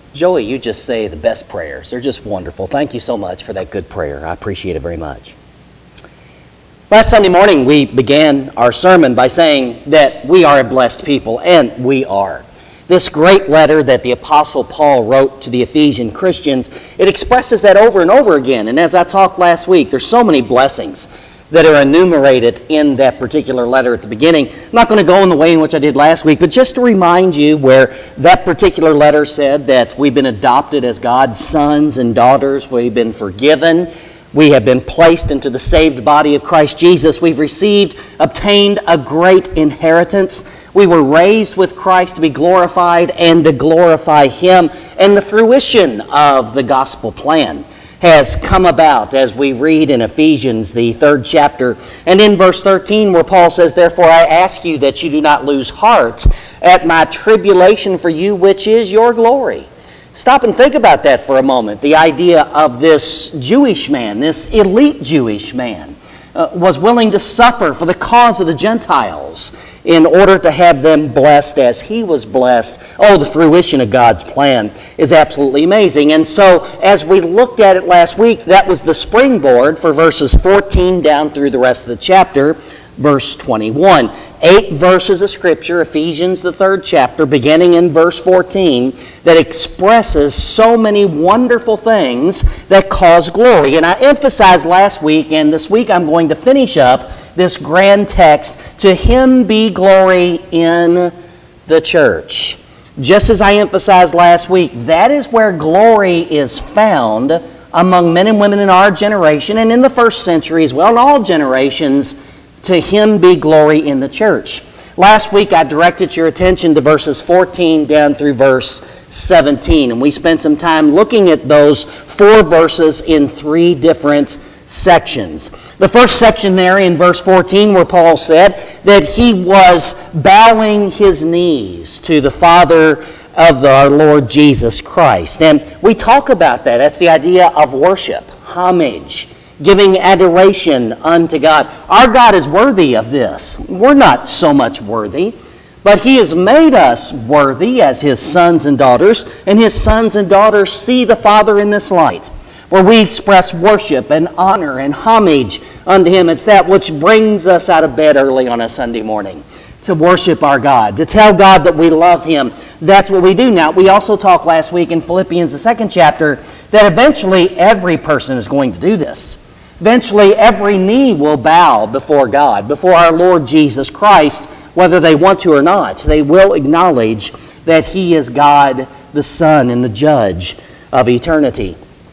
Joey, you just say the best prayers. They're just wonderful. Thank you so much for that good prayer. I appreciate it very much. Last Sunday morning, we began our sermon by saying that we are a blessed people, and we are. This great letter that the Apostle Paul wrote to the Ephesian Christians, it expresses that over and over again. And as I talked last week, there's so many blessings that are enumerated in that particular letter at the beginning. I'm not going to go in the way in which I did last week, but just to remind you where that particular letter said that we've been adopted as God's sons and daughters, we've been forgiven, we have been placed into the saved body of Christ Jesus, we've obtained a great inheritance, we were raised with Christ to be glorified and to glorify Him, and the fruition of the gospel plan has come about as we read in Ephesians, the 3rd chapter, and in verse 13 where Paul says, "Therefore I ask you that you do not lose heart at my tribulation for you, which is your glory." Stop and think about that for a moment. The idea of this Jewish man, this elite Jewish man, was willing to suffer for the cause of the Gentiles in order to have them blessed as he was blessed. Oh, the fruition of God's plan is absolutely amazing. And so, as we looked at it last week, that was the springboard for verses 14 down through the rest of the chapter, verse 21. 8 verses of Scripture, Ephesians, the 3rd chapter, beginning in verse 14, that expresses so many wonderful things that cause glory. And I emphasized last week, and this week I'm going to finish up this grand text, "To Him be glory in the church." Just as I emphasized last week, that is where glory is found among men and women in our generation, and in the first century as well, in all generations. To Him be glory in the church. Last week I directed your attention to verses 14 down through verse 17, and we spent some time looking at those 4 verses in 3 different sections. The first section there in verse 14 where Paul said that he was bowing his knees to the Father of our Lord Jesus Christ. And we talk about that. That's the idea of worship, homage, giving adoration unto God. Our God is worthy of this. We're not so much worthy, but He has made us worthy as His sons and daughters, and His sons and daughters see the Father in this light, where we express worship and honor and homage unto Him. It's that which brings us out of bed early on a Sunday morning, to worship our God, to tell God that we love Him. That's what we do now. We also talked last week in Philippians, the 2nd chapter, that eventually every person is going to do this. Eventually, every knee will bow before God, before our Lord Jesus Christ, whether they want to or not. They will acknowledge that He is God, the Son, and the Judge of eternity.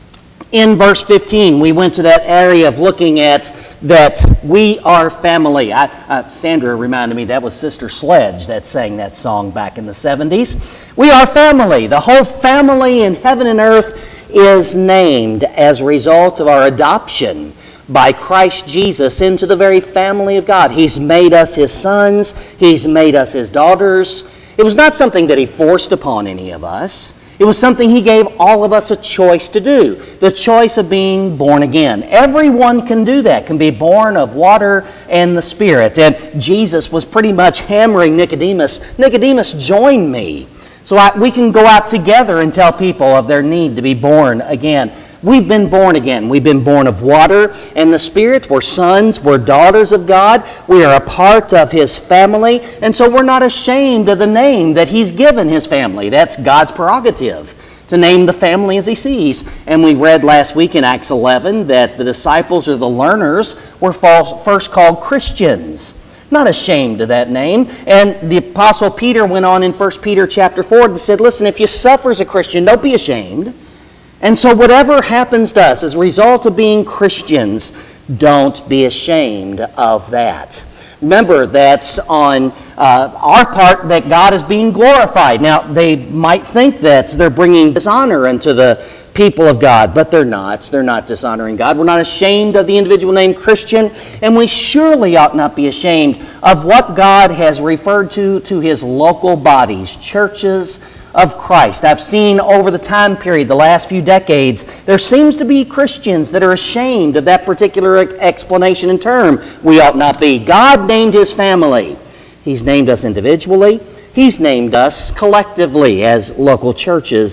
In verse 15, we went to that area of looking at that we are family. Sandra reminded me that was Sister Sledge that sang that song back in the 70s. We are family. The whole family in heaven and earth is named as a result of our adoption by Christ Jesus into the very family of God. He's made us His sons. He's made us His daughters. It was not something that He forced upon any of us. It was something He gave all of us a choice to do. The choice of being born again. Everyone can do that, can be born of water and the Spirit. And Jesus was pretty much hammering Nicodemus, "Nicodemus, join me." So we can go out together and tell people of their need to be born again. We've been born again. We've been born of water and the Spirit. We're sons. We're daughters of God. We are a part of His family. And so we're not ashamed of the name that He's given His family. That's God's prerogative, to name the family as He sees. And we read last week in Acts 11 that the disciples or the learners were first called Christians. Not ashamed of that name. And the Apostle Peter went on in 1 Peter chapter 4 and said, listen, if you suffer as a Christian, don't be ashamed. And so whatever happens to us as a result of being Christians, don't be ashamed of that. Remember, that's on our part that God is being glorified. Now, they might think that they're bringing dishonor into the people of God, but they're not. They're not dishonoring God. We're not ashamed of the individual named Christian, and we surely ought not be ashamed of what God has referred to His local bodies, churches of Christ. I've seen over the time period, the last few decades, there seems to be Christians that are ashamed of that particular explanation and term. We ought not be. God named His family. He's named us individually. He's named us collectively as local churches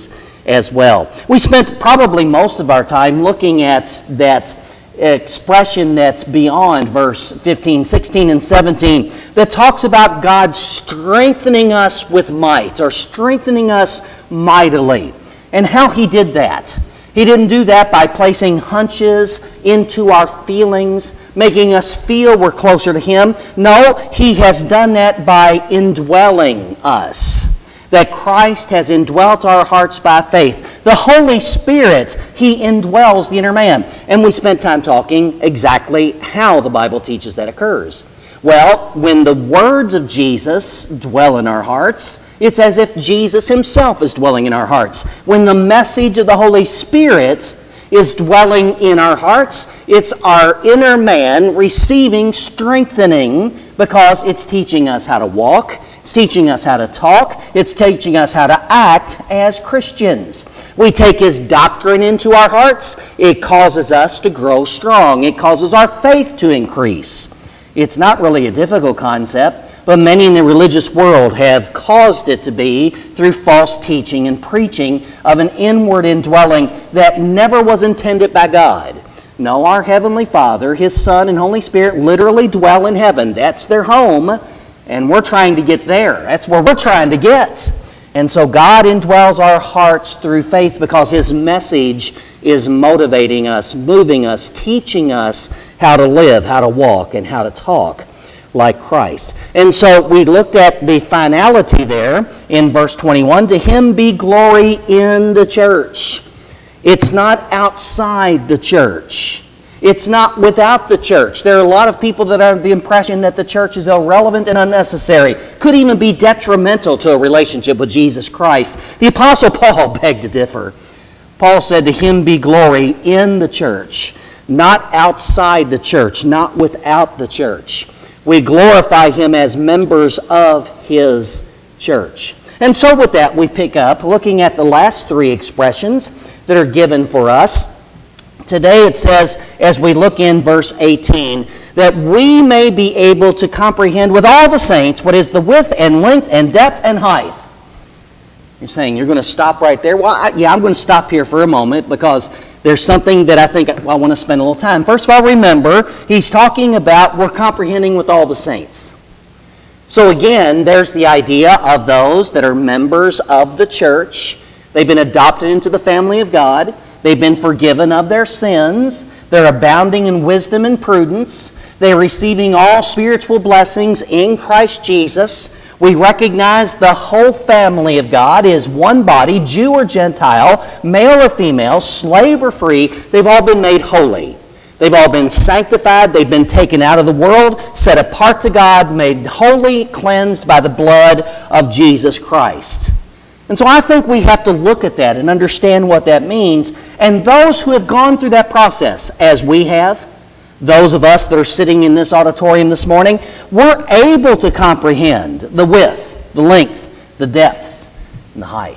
as well. We spent probably most of our time looking at that expression that's beyond verse 15, 16, and 17 that talks about God strengthening us with might, or strengthening us mightily, and how He did that. He didn't do that by placing hunches into our feelings, making us feel we're closer to Him. No, He has done that by indwelling us. That Christ has indwelt our hearts by faith. The Holy Spirit, He indwells the inner man. And we spent time talking exactly how the Bible teaches that occurs. Well, when the words of Jesus dwell in our hearts, it's as if Jesus Himself is dwelling in our hearts. When the message of the Holy Spirit is dwelling in our hearts, it's our inner man receiving strengthening because it's teaching us how to walk. It's teaching us how to talk. It's teaching us how to act as Christians. We take His doctrine into our hearts. It causes us to grow strong. It causes our faith to increase. It's not really a difficult concept, but many in the religious world have caused it to be through false teaching and preaching of an inward indwelling that never was intended by God. No, our Heavenly Father, His Son, and Holy Spirit literally dwell in heaven. That's their home. And we're trying to get there. That's where we're trying to get. And so God indwells our hearts through faith because His message is motivating us, moving us, teaching us how to live, how to walk, and how to talk like Christ. And so we looked at the finality there in verse 21. To Him be glory in the church. It's not outside the church. It's not without the church. There are a lot of people that have the impression that the church is irrelevant and unnecessary, could even be detrimental to a relationship with Jesus Christ. The Apostle Paul begged to differ. Paul said, to Him be glory in the church, not outside the church, not without the church. We glorify Him as members of His church. And so with that, we pick up looking at the last three expressions that are given for us. Today it says, as we look in verse 18, that we may be able to comprehend with all the saints what is the width and length and depth and height. You're saying you're going to stop right there? Well, I'm going to stop here for a moment because there's something that I think I want to spend a little time. First of all, remember, he's talking about we're comprehending with all the saints. So again, there's the idea of those that are members of the church. They've been adopted into the family of God. They've been forgiven of their sins. They're abounding in wisdom and prudence. They're receiving all spiritual blessings in Christ Jesus. We recognize the whole family of God is one body, Jew or Gentile, male or female, slave or free. They've all been made holy. They've all been sanctified. They've been taken out of the world, set apart to God, made holy, cleansed by the blood of Jesus Christ. And so I think we have to look at that and understand what that means. And those who have gone through that process, as we have, those of us that are sitting in this auditorium this morning, we're able to comprehend the width, the length, the depth, and the height.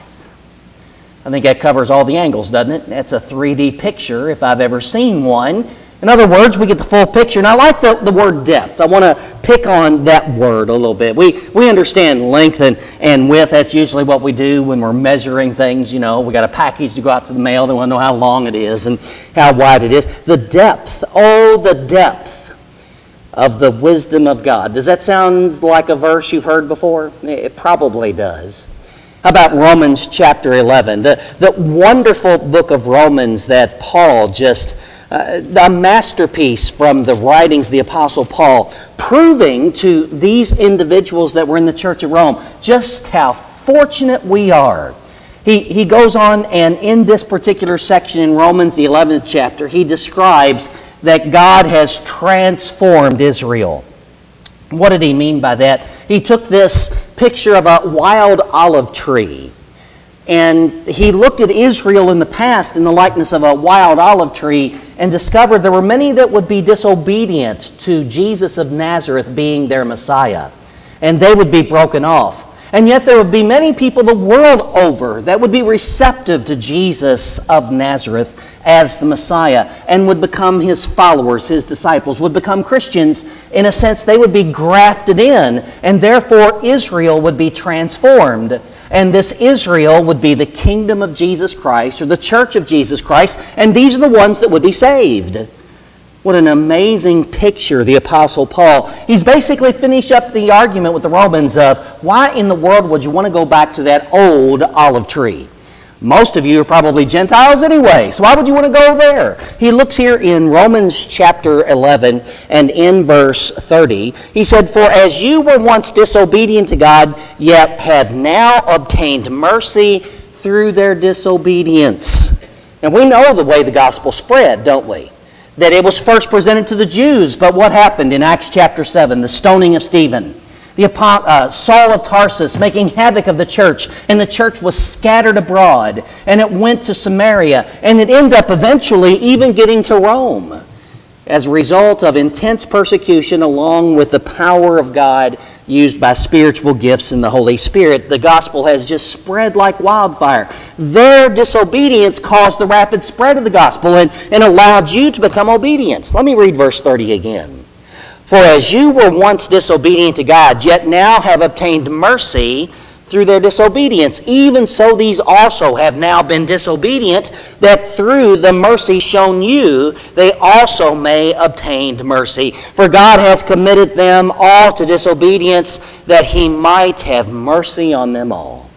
I think that covers all the angles, doesn't it? That's a 3D picture if I've ever seen one. In other words, we get the full picture. And I like the word depth. I want to pick on that word a little bit. We understand length and width. That's usually what we do when we're measuring things. You know, we got a package to go out to the mail. They want to know how long it is and how wide it is. The depth, the depth of the wisdom of God. Does that sound like a verse you've heard before? It probably does. How about Romans chapter 11? The wonderful book of Romans that Paul just... a masterpiece from the writings of the Apostle Paul, proving to these individuals that were in the church of Rome just how fortunate we are. He goes on, and in this particular section in Romans, the 11th chapter, he describes that God has transformed Israel. What did he mean by that? He took this picture of a wild olive tree, and he looked at Israel in the past in the likeness of a wild olive tree and discovered there were many that would be disobedient to Jesus of Nazareth being their Messiah, and they would be broken off. And yet there would be many people the world over that would be receptive to Jesus of Nazareth as the Messiah and would become His followers, His disciples, would become Christians. In a sense, they would be grafted in, and therefore Israel would be transformed. And this Israel would be the kingdom of Jesus Christ, or the church of Jesus Christ, and these are the ones that would be saved. What an amazing picture, the Apostle Paul. He's basically finished up the argument with the Romans of, why in the world would you want to go back to that old olive tree? Most of you are probably Gentiles anyway, so why would you want to go there? He looks here in Romans chapter 11 and in verse 30. He said, "For as you were once disobedient to God, yet have now obtained mercy through their disobedience." And we know the way the gospel spread, don't we? That it was first presented to the Jews, but what happened in Acts chapter 7? The stoning of Stephen. Saul of Tarsus making havoc of the church, and the church was scattered abroad, and it went to Samaria, and it ended up eventually even getting to Rome as a result of intense persecution along with the power of God used by spiritual gifts in the Holy Spirit. The gospel has just spread like wildfire. Their disobedience caused the rapid spread of the gospel and allowed you to become obedient. Let me read verse 30 again. "For as you were once disobedient to God, yet now have obtained mercy through their disobedience, even so these also have now been disobedient, that through the mercy shown you, they also may obtain mercy. For God has committed them all to disobedience, that he might have mercy on them all."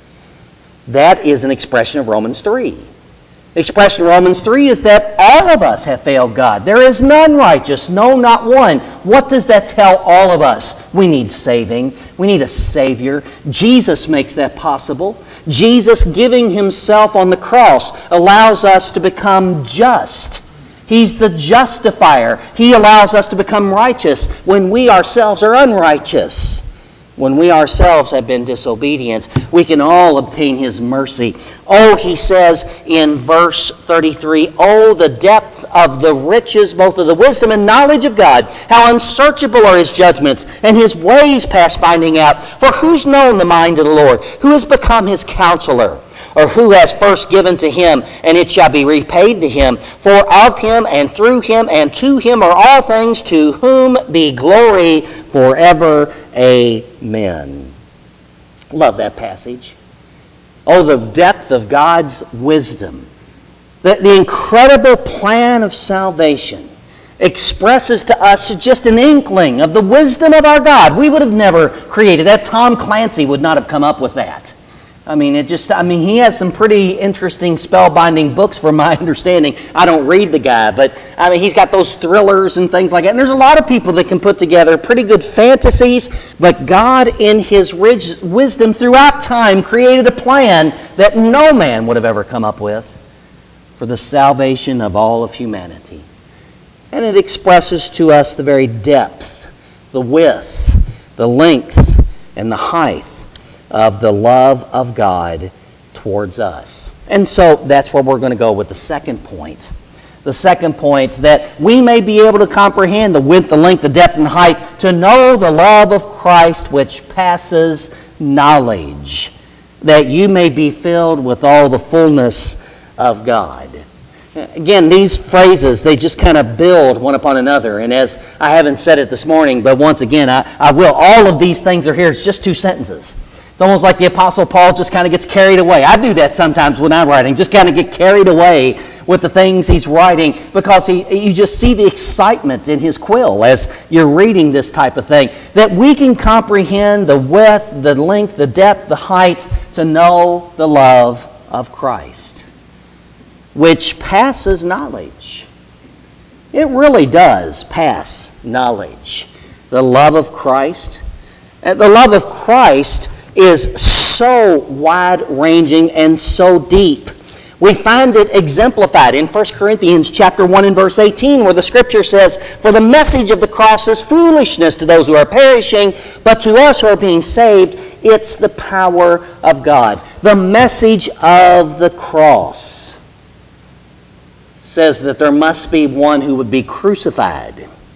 That is an expression of Romans 3. The expression of Romans 3 is that all of us have failed God. There is none righteous, no, not one. What does that tell all of us? We need saving. We need a Savior. Jesus makes that possible. Jesus giving himself on the cross allows us to become just. He's the justifier. He allows us to become righteous when we ourselves are unrighteous. When we ourselves have been disobedient, we can all obtain his mercy. Oh, he says in verse 33, "Oh, the depth of the riches, both of the wisdom and knowledge of God. How unsearchable are his judgments, and his ways past finding out. For who's known the mind of the Lord? Who has become his counselor? Or who has first given to him, and it shall be repaid to him? For of him, and through him, and to him are all things, to whom be glory forever. Amen." Love that passage. Oh, the depth of God's wisdom. The incredible plan of salvation expresses to us just an inkling of the wisdom of our God. We would have never created that. Tom Clancy would not have come up with that. He has some pretty interesting spellbinding books from my understanding. I don't read the guy, but he's got those thrillers and things like that. And there's a lot of people that can put together pretty good fantasies, but God in his wisdom throughout time created a plan that no man would have ever come up with for the salvation of all of humanity. And it expresses to us the very depth, the width, the length, and the height of the love of God towards us. And so that's where we're going to go with the second point. The second point is that we may be able to comprehend the width, the length, the depth, and the height, to know the love of Christ which passes knowledge, that you may be filled with all the fullness of God. Again, these phrases, they just kind of build one upon another. And as I haven't said it this morning, but once again, I will. All of these things are here. It's just two sentences. It's almost like the Apostle Paul just kind of gets carried away. I do that sometimes when I'm writing, just kind of get carried away with the things he's writing, because you just see the excitement in his quill as you're reading this type of thing, that we can comprehend the width, the length, the depth, the height, to know the love of Christ, which passes knowledge. It really does pass knowledge. The love of Christ. The love of Christ is so wide-ranging and so deep. We find it exemplified in 1 Corinthians chapter 1 and verse 18, where the Scripture says, "For the message of the cross is foolishness to those who are perishing, but to us who are being saved, it's the power of God." The message of the cross says that there must be one who would be crucified.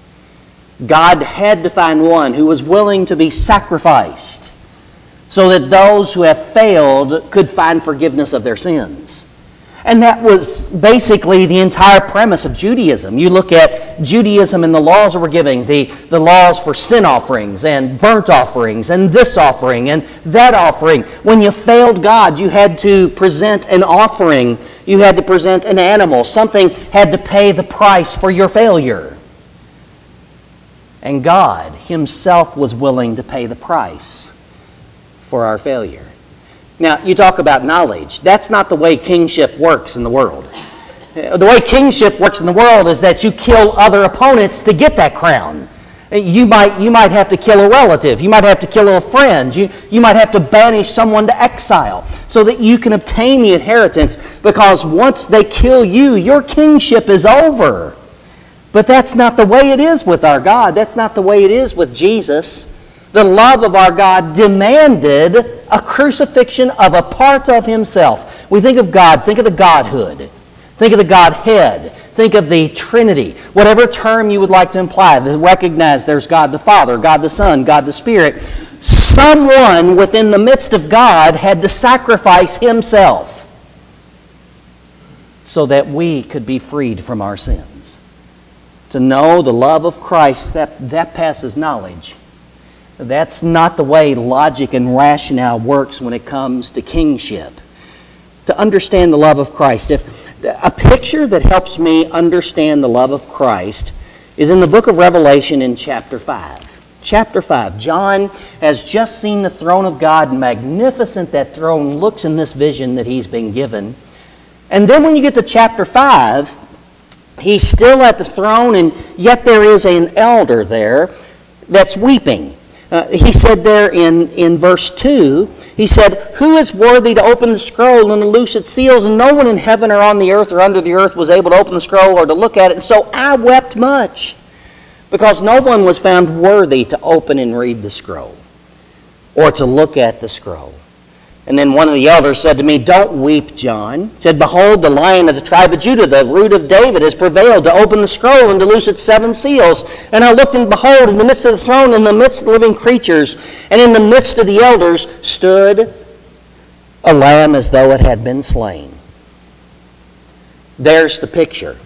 God had to find one who was willing to be sacrificed so that those who have failed could find forgiveness of their sins. And that was basically the entire premise of Judaism. You look at Judaism and the laws that were giving, the laws for sin offerings and burnt offerings and this offering and that offering. When you failed God, you had to present an offering. You had to present an animal. Something had to pay the price for your failure. And God Himself was willing to pay the price for our failure. Now, you talk about knowledge. That's not the way kingship works in the world. The way kingship works in the world is that you kill other opponents to get that crown. You might have to kill a relative. You might have to kill a friend. You might have to banish someone to exile so that you can obtain the inheritance, because once they kill you, your kingship is over. But that's not the way it is with our God. That's not the way it is with Jesus. The love of our God demanded a crucifixion of a part of Himself. We think of God, think of the Godhood, think of the Godhead, think of the Trinity, whatever term you would like to imply, to recognize there's God the Father, God the Son, God the Spirit. Someone within the midst of God had to sacrifice Himself so that we could be freed from our sins. To know the love of Christ, that passes knowledge. That's not the way logic and rationale works when it comes to kingship. To understand the love of Christ, if a picture that helps me understand the love of Christ is in the book of Revelation in chapter 5. Chapter 5, John has just seen the throne of God. Magnificent that throne looks in this vision that he's been given. And then when you get to chapter 5, he's still at the throne, and yet there is an elder there that's weeping. He said there in verse 2, he said, "Who is worthy to open the scroll and to loose its seals? And no one in heaven or on the earth or under the earth was able to open the scroll or to look at it. And so I wept much, because no one was found worthy to open and read the scroll or to look at the scroll." And then one of the elders said to me, "Don't weep, John." He said, "Behold, the Lion of the tribe of Judah, the Root of David, has prevailed to open the scroll and to loose its 7 seals. And I looked, and behold, in the midst of the throne, in the midst of the living creatures, and in the midst of the elders, stood a lamb as though it had been slain." There's the picture.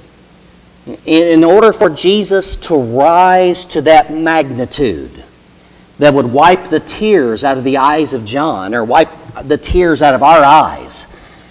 In order for Jesus to rise to that magnitude that would wipe the tears out of the eyes of John, or wipe the tears out of our eyes,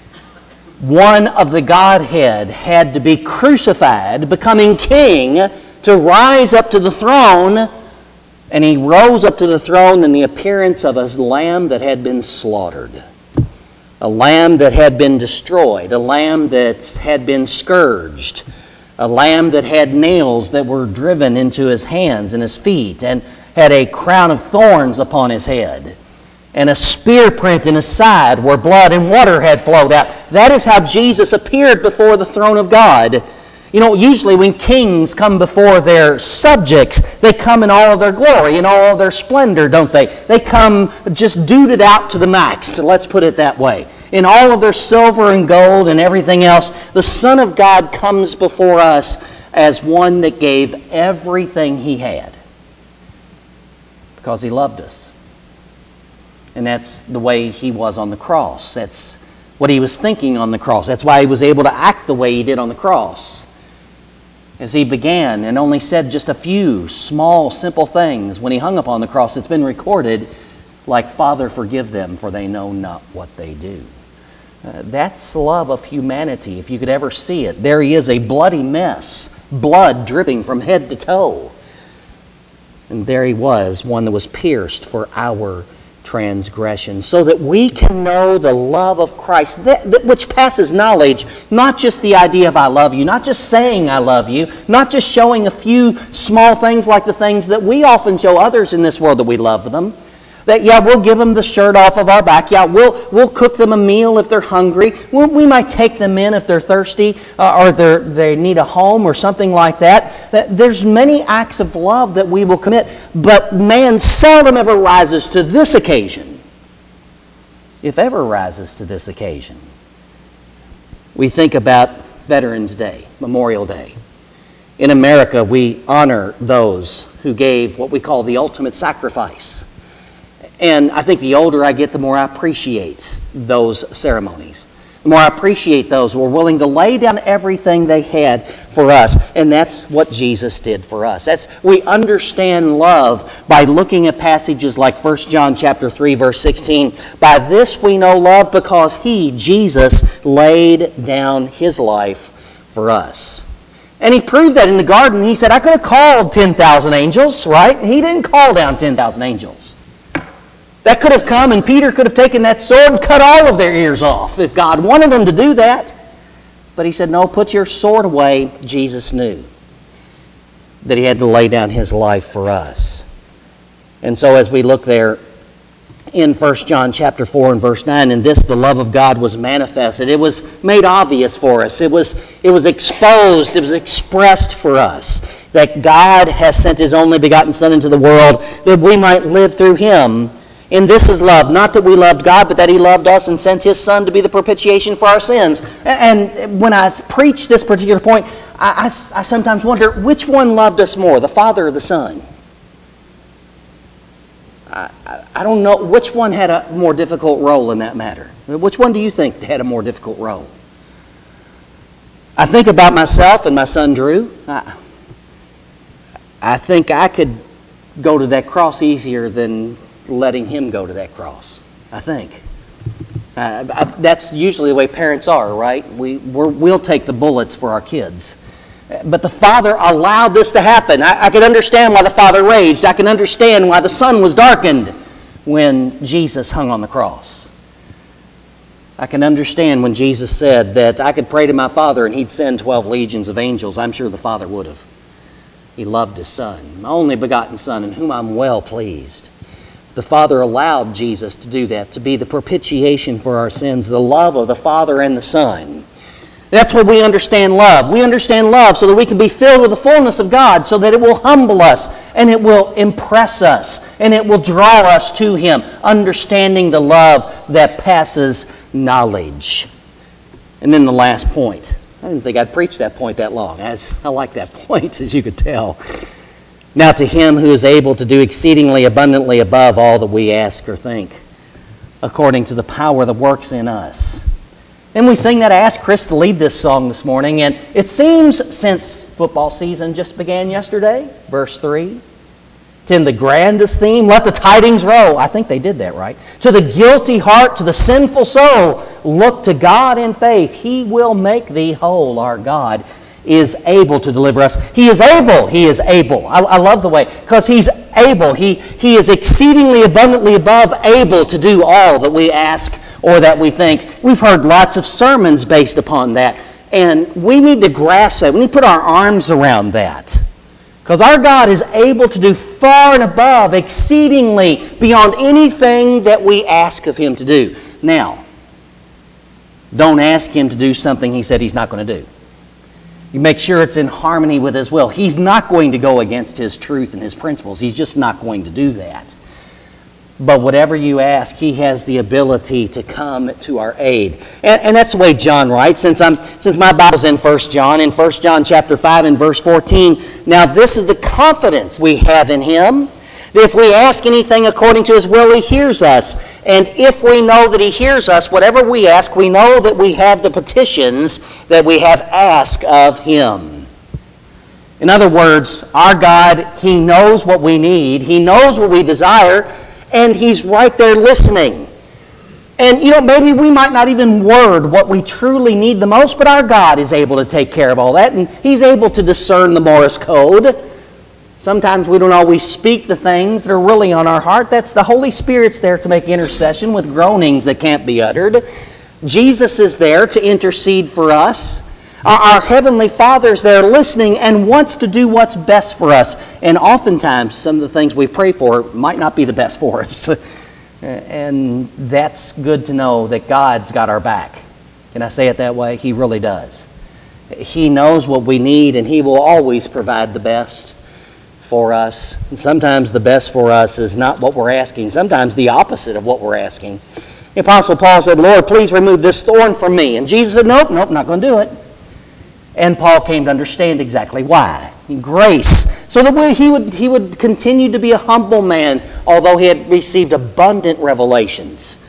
one of the Godhead had to be crucified, becoming king, to rise up to the throne. And He rose up to the throne in the appearance of a lamb that had been slaughtered, a lamb that had been destroyed, a lamb that had been scourged, a lamb that had nails that were driven into His hands and His feet, and had a crown of thorns upon His head, and a spear print in His side where blood and water had flowed out. That is how Jesus appeared before the throne of God. You know, usually when kings come before their subjects, they come in all of their glory, in all of their splendor, don't they? They come just duded out to the max, let's put it that way. In all of their silver and gold and everything else, the Son of God comes before us as one that gave everything He had, because He loved us. And that's the way He was on the cross. That's what He was thinking on the cross. That's why He was able to act the way He did on the cross. As He began and only said just a few small, simple things when He hung upon the cross, it's been recorded, like, "Father, forgive them, for they know not what they do." That's the love of humanity, if you could ever see it. There He is, a bloody mess, blood dripping from head to toe. And there He was, one that was pierced for our transgression, so that we can know the love of Christ, which passes knowledge. Not just the idea of "I love you," not just saying "I love you," not just showing a few small things like the things that we often show others in this world, that we love them. That, yeah, we'll give them the shirt off of our back. Yeah, we'll cook them a meal if they're hungry. We might take them in if they're thirsty, or they need a home or something like that. There's many acts of love that we will commit, but man seldom ever rises to this occasion, if ever rises to this occasion. We think about Veterans Day, Memorial Day. In America, we honor those who gave what we call the ultimate sacrifice. And I think the older I get, the more I appreciate those ceremonies. the more I appreciate those who are willing to lay down everything they had for us. And that's what Jesus did for us. We understand love by looking at passages like 1 John chapter 3, verse 16. By this we know love, because He, Jesus, laid down His life for us. And He proved that in the garden. He said, I could have called 10,000 angels, right? He didn't call down 10,000 angels. That could have come, and Peter could have taken that sword and cut all of their ears off if God wanted them to do that. But He said, no, put your sword away. Jesus knew that He had to lay down His life for us. And so as we look there in 1 John chapter 4 and verse 9, in this the love of God was manifested. It was made obvious for us. It was exposed. It was expressed for us that God has sent His only begotten Son into the world that we might live through Him. And this is love, not that we loved God, but that He loved us and sent His Son to be the propitiation for our sins. And when I preach this particular point, I sometimes wonder, which one loved us more, the Father or the Son? I don't know. Which one had a more difficult role in that matter? Which one do you think had a more difficult role? I think about myself and my son Drew. I think I could go to that cross easier than letting him go to that cross. I think. That's usually the way parents are, right? We'll take the bullets for our kids. But the Father allowed this to happen. I can understand why the Father raged. I can understand why the sun was darkened when Jesus hung on the cross. I can understand when Jesus said that I could pray to my Father and He'd send 12 legions of angels. I'm sure the Father would have. He loved His Son, my only begotten Son, in whom I'm well pleased. The Father allowed Jesus to do that, to be the propitiation for our sins, the love of the Father and the Son. That's what we understand love. We understand love so that we can be filled with the fullness of God, so that it will humble us and it will impress us and it will draw us to Him, understanding the love that passes knowledge. And then the last point. I didn't think I'd preach that point that long. I like that point, as you could tell. Now to Him who is able to do exceedingly abundantly above all that we ask or think, according to the power that works in us. And we sing that. I asked Chris to lead this song this morning, and it seems since football season just began yesterday, verse 3, to the grandest theme, let the tidings roll. I think they did that right. To the guilty heart, to the sinful soul, look to God in faith. He will make thee whole. Our God is able to deliver us. He is able. He is able. I love the way, because He's able. He is exceedingly abundantly above able to do all that we ask or that we think. We've heard lots of sermons based upon that, and we need to grasp that. We need to put our arms around that, because our God is able to do far and above, exceedingly beyond anything that we ask of Him to do. Now, don't ask Him to do something He said He's not going to do. You make sure it's in harmony with His will. He's not going to go against His truth and His principles. He's just not going to do that. But whatever you ask, He has the ability to come to our aid. And that's the way John writes. Since my Bible's in 1 John, in 1 John chapter 5 and verse 14, now this is the confidence we have in Him, that if we ask anything according to His will, He hears us. And if we know that He hears us, whatever we ask, we know that we have the petitions that we have asked of Him. In other words, our God, He knows what we need. He knows what we desire. And He's right there listening. And, maybe we might not even word what we truly need the most, but our God is able to take care of all that. And He's able to discern the Morse code. Sometimes we don't always speak the things that are really on our heart. That's the Holy Spirit's there to make intercession with groanings that can't be uttered. Jesus is there to intercede for us. Our Heavenly Father's there listening and wants to do what's best for us. And oftentimes, some of the things we pray for might not be the best for us. And that's good to know that God's got our back. Can I say it that way? He really does. He knows what we need, and He will always provide the best for us. And sometimes the best for us is not what we're asking. Sometimes the opposite of what we're asking. The Apostle Paul said, Lord, please remove this thorn from me. And Jesus said, nope, not going to do it. And Paul came to understand exactly why. Grace. So that he would continue to be a humble man, although he had received abundant revelations.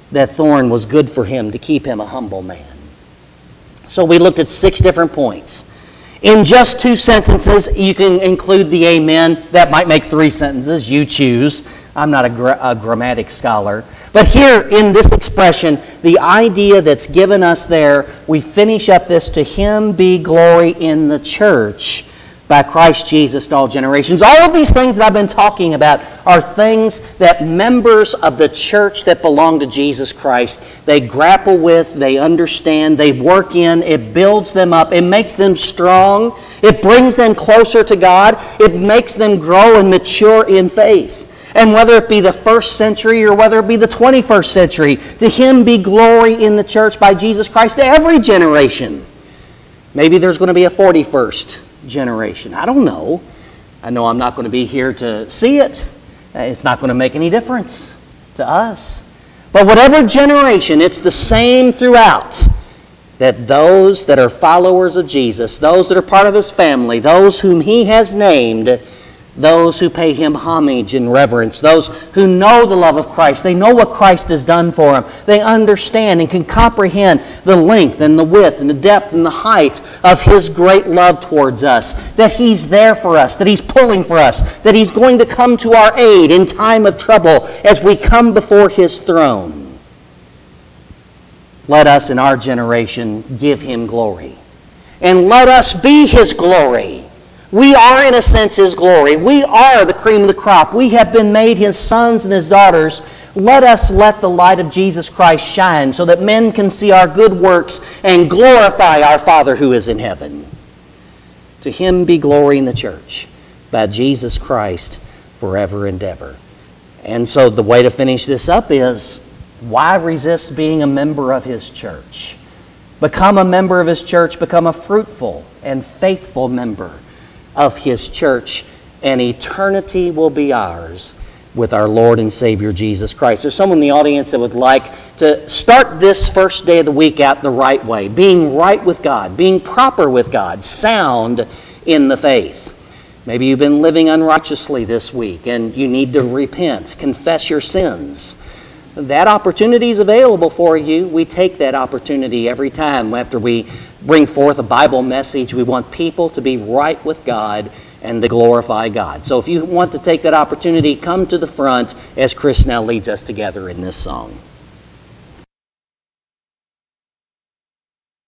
that thorn was good for him to keep him a humble man. So we looked at 6 different points. In just 2 sentences, you can include the amen. That might make 3 sentences. You choose. I'm not a grammatic scholar. But here in this expression, the idea that's given us there, we finish up this, to him be glory in the church by Christ Jesus to all generations. All of these things that I've been talking about are things that members of the church that belong to Jesus Christ, they grapple with, they understand, they work in. It builds them up. It makes them strong. It brings them closer to God. It makes them grow and mature in faith. And whether it be the 1st century or whether it be the 21st century, to him be glory in the church by Jesus Christ to every generation. Maybe there's going to be a 41st generation. I don't know. I know I'm not going to be here to see it. It's not going to make any difference to us. But whatever generation, it's the same throughout. That those that are followers of Jesus, those that are part of his family, those whom he has named, those who pay him homage and reverence, those who know the love of Christ, they know what Christ has done for them. They understand and can comprehend the length and the width and the depth and the height of his great love towards us, that he's there for us, that he's pulling for us, that he's going to come to our aid in time of trouble as we come before his throne. Let us in our generation give him glory. And let us be his glory. We are, in a sense, his glory. We are the cream of the crop. We have been made his sons and his daughters. Let us let the light of Jesus Christ shine so that men can see our good works and glorify our Father who is in heaven. To him be glory in the church by Jesus Christ forever and ever. And so the way to finish this up is, why resist being a member of his church? Become a member of his church. Become a fruitful and faithful member of his church, and eternity will be ours with our Lord and Savior Jesus Christ. There's someone in the audience that would like to start this first day of the week out the right way, being right with God, being proper with God, sound in the faith. Maybe you've been living unrighteously this week and you need to repent, confess your sins. That opportunity is available for you. We take that opportunity every time after we bring forth a Bible message. We want people to be right with God and to glorify God. So if you want to take that opportunity, come to the front as Chris now leads us together in this song.